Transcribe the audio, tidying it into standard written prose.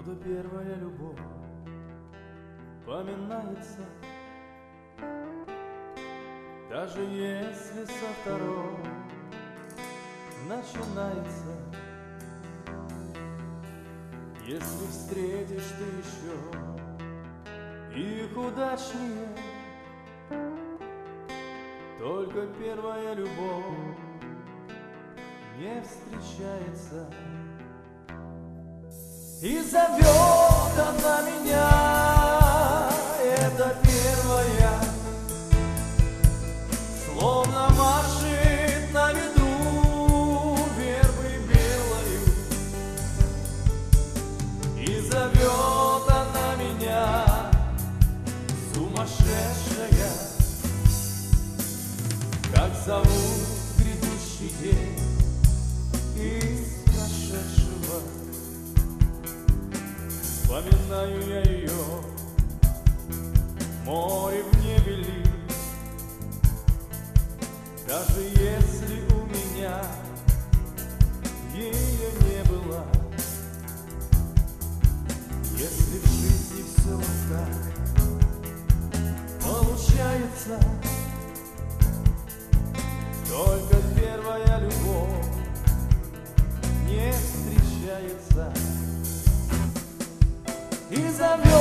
Только первая любовь поминается, даже если со второй начинается. Если встретишь ты еще их удачнее, только первая любовь не встречается. И зовет она меня, это первая, словно машет на ветру вербой белою. И зовет она меня, сумасшедшая, как зовут грядущий день из прошедшего. Вспоминаю я ее, море в небе ли, даже если у меня ее не было. Если в жизни все вот так получается, только первая любовь не встречается. И зовет